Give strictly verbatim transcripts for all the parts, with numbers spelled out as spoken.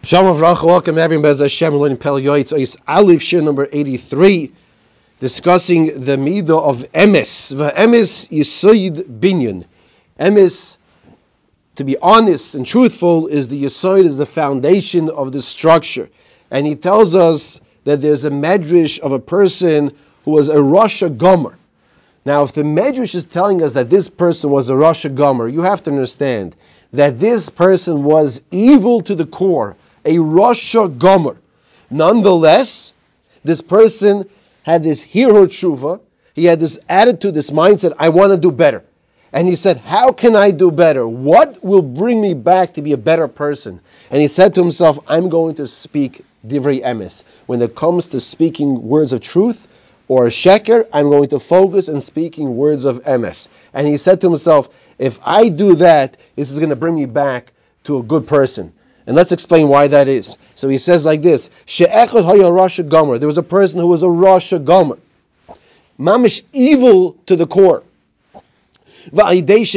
Shalom Avracha, welcome everyone. Bez Hashem, we're learning Pel Yoetz, Ois Aleph, Shir number eighty-three, discussing the midah of emes. V'emes yisoid binyan. Emes, to be honest and truthful, is the yisoid, is the foundation of the structure. And he tells us that there's a medrash of a person who was a Rosh Gomer. Now, if the medrash is telling us that this person was a Rosh Gomer, you have to understand that this person was evil to the core, a Rosh Gomer. Nonetheless, this person had this hero tshuva, he had this attitude, this mindset, I want to do better. And he said, how can I do better? What will bring me back to be a better person? And he said to himself, I'm going to speak divrei emes. When it comes to speaking words of truth or sheker, I'm going to focus on speaking words of emes. And he said to himself, if I do that, this is going to bring me back to a good person. And let's explain why that is. So he says like this, She'echad haya Rosh Gomer. There was a person who was a Rosh Gomer. Mamish, evil to the core. And this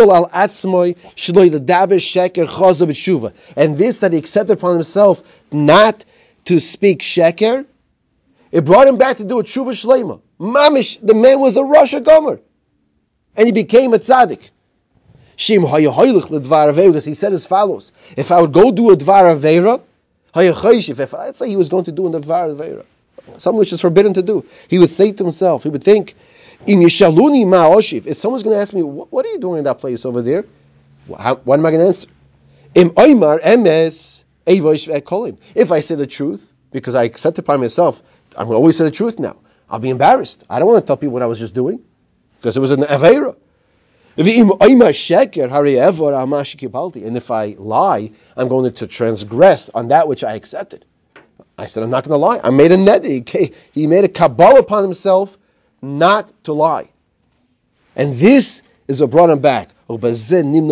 that he accepted upon himself not to speak sheker, it brought him back to do a tshuva shleima. Mamish, the man was a Rosh Gomer. And he became a tzaddik. Because he said as follows, if I would go do a dvar aveira, if I'd say he was going to do a dvar aveira, something which is forbidden to do, he would say to himself, he would think, if someone's going to ask me, what, what are you doing in that place over there? How, what am I going to answer? If I say the truth, because I accept it by myself, I'm going to always say the truth now. I'll be embarrassed. I don't want to tell people what I was just doing, because it was an aveira. And if I lie, I'm going to transgress on that which I accepted. I said, I'm not going to lie. I made a neder. He made a kabbalah upon himself not to lie. And this is what brought him back. And with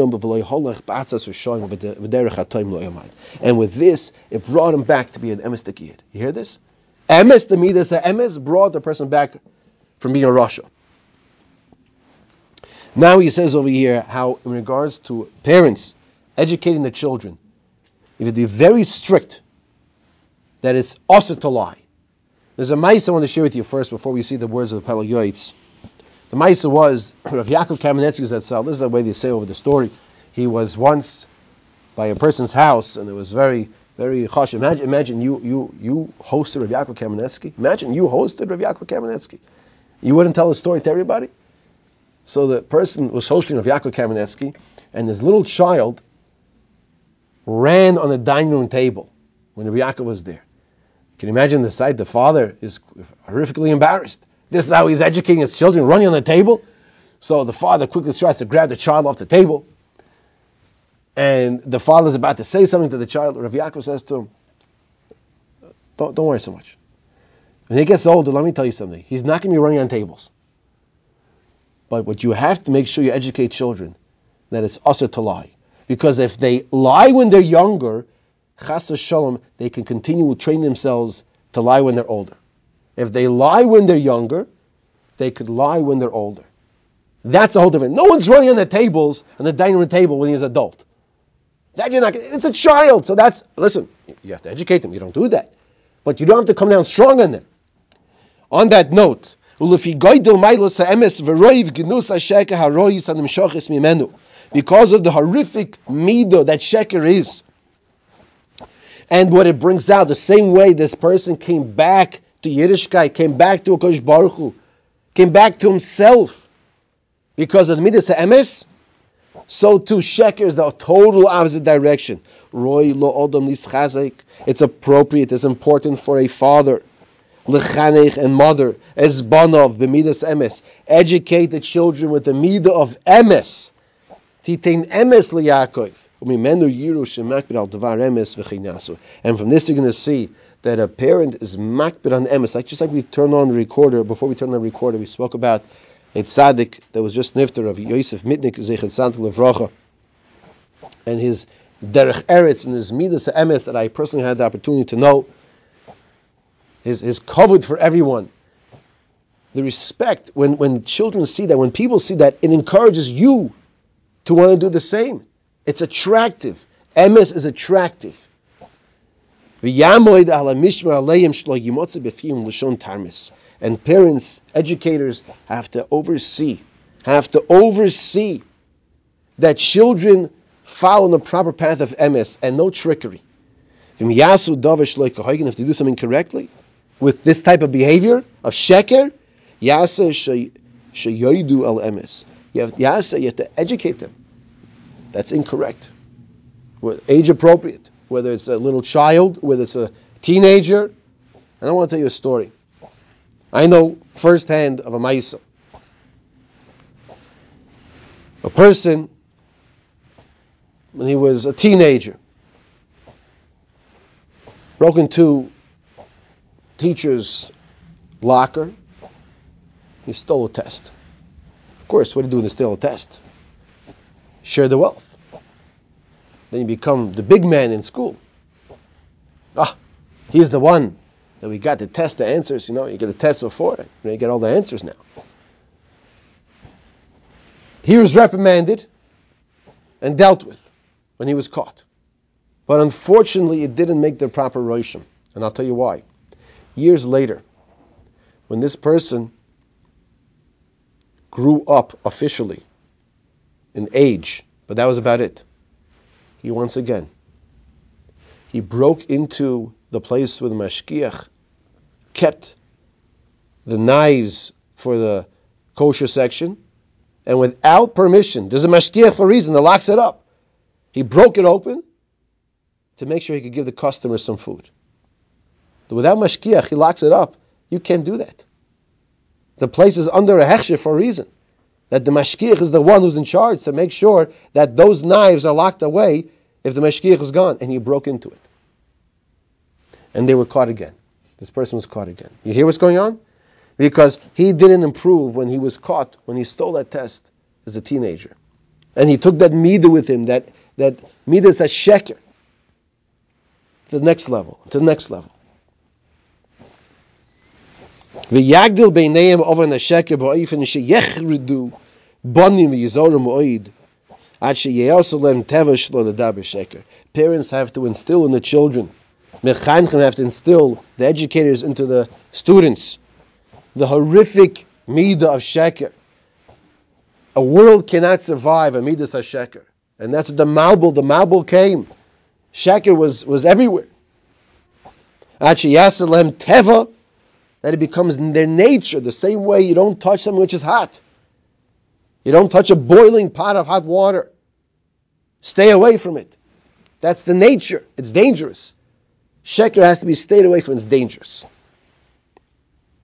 this, it brought him back to be an emes tekiyot. You hear this? Emes, the midas, the emes brought the person back from being a rasha. Now he says over here how, in regards to parents educating the children, you have to be very strict that it's also to lie. There's a ma'isa I want to share with you first before we see the words of the Pel Yoetz. The ma'isa was Rav Yaakov Kamenetsky Zatzal. This is the way they say over the story. He was once by a person's house, and it was very, very chosh. Imagine, imagine you, you, you hosted Rav Yaakov Kamenetsky. Imagine you hosted Rav Yaakov Kamenetsky. You wouldn't tell the story to everybody. So the person was hosting Rav Yaakov Kamenetsky, and his little child ran on the dining room table when Rav Yaakov was there. Can you imagine the sight? The father is horrifically embarrassed. This is how he's educating his children, running on the table. So the father quickly tries to grab the child off the table, and the father's about to say something to the child. Rav Yaakov says to him, don't, don't worry so much. When he gets older, let me tell you something. He's not going to be running on tables. But what you have to make sure you educate children, that it's usher to lie. Because if they lie when they're younger, chas v'shalom, they can continue to train themselves to lie when they're older. If they lie when they're younger, they could lie when they're older. That's a whole different. No one's running on the tables, on the dining room table when he's an adult. That you're not. It's a child. So that's, listen, you have to educate them. You don't do that. But you don't have to come down strong on them. On that note, because of the horrific midah that sheker is, and what it brings out, the same way this person came back to Yiddishkeit, came back to HaKadosh Baruch Hu, came back to himself because of the midas emes, so too sheker is the total opposite direction. It's appropriate, it's important for a father Lechanech and mother, as banov b'midas emes, educate the children with the midah of emes. Titain emes liYaakov, umimenu yiru shemakbid al davar emes v'chinasu. And from this you're going to see that a parent is makbid on emes. Like just like we turn on the recorder, before we turn on the recorder, we spoke about a tzaddik that was just nifter of Yosef Mitnik Zechet Santa Levracha, and his derech eretz and his midas emes that I personally had the opportunity to know. Is, is covered for everyone. The respect, when, when children see that, when people see that, it encourages you to want to do the same. It's attractive. Emes is attractive. And parents, educators have to oversee, have to oversee that children follow the proper path of emes and no trickery. If they do something correctly with this type of behavior of sheker, yasa sheyoidu al emes. You have yasa, you have to educate them. That's incorrect. Age appropriate, whether it's a little child, whether it's a teenager. And I want to tell you a story. I know firsthand of a ma'isa. A person, when he was a teenager, broke into teacher's locker. He stole a test. Of course, what do you do when you steal a test? Share the wealth. Then you become the big man in school. Ah, he's the one that we got to test the answers. You know, you get a test before it. You know, you get all the answers now. He was reprimanded and dealt with when he was caught. But unfortunately, it didn't make the proper rosham. And I'll tell you why. Years later, when this person grew up officially in age, but that was about it, he once again, he broke into the place where the mashgiach kept the knives for the kosher section, and without permission, there's a mashgiach for a reason that locks it up. He broke it open to make sure he could give the customer some food. But without mashgiach, he locks it up. You can't do that. The place is under a hechsher for a reason. That the mashgiach is the one who's in charge to make sure that those knives are locked away if the mashgiach is gone. And he broke into it. And they were caught again. This person was caught again. You hear what's going on? Because he didn't improve when he was caught, when he stole that test as a teenager. And he took that midah with him, that, that midah is a sheker, to the next level, to the next level. V'yagdil beineim over nasheker ba'ofen sheyechridu banim v'yizorim oid ad sheyeosu lem teva shlo ledaber sheker. Parents have to instill in the children, mechanchim have to instill the educators into the students the horrific midah of sheker. A world cannot survive a midas sheker, and that's the Malbul. The Malbul came. Sheker was was everywhere. Ad sheyasalem teva, that it becomes their nature. The same way you don't touch something which is hot. You don't touch a boiling pot of hot water. Stay away from it. That's the nature. It's dangerous. Sheker has to be stayed away from. It's dangerous.